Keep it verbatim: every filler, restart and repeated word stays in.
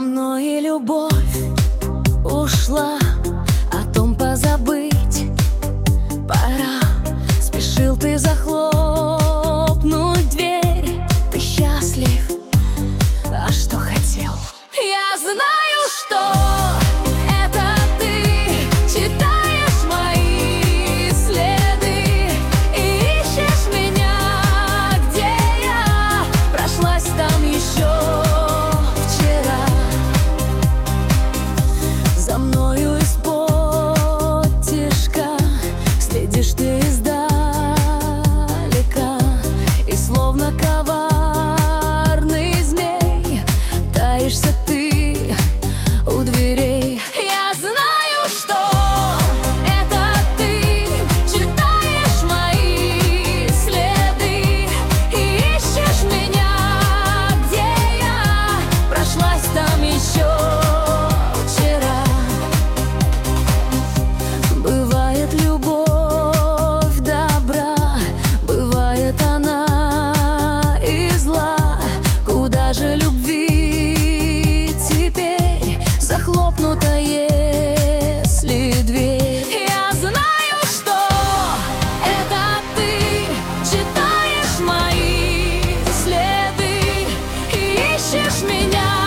мной и любовь ушла, о том позабыть пора. Спешил ты захлопнуть дверь. Ты счастлив, а что хотел? Я знаю, что это ты читаешь мои следы и ищешь меня, где я прошлась там еще вчера. За мною из-под тишка следишь ты издалека, и словно коварный змей таишься ты у дверей. Я знаю, что это ты читаешь мои следы и ищешь меня, где я прошлась там еще вчера. Бывает любовь добра, бывает она и зла. Куда же любви теперь захлопнута, если дверь? Я знаю, что это ты читаешь мои следы и ищешь меня,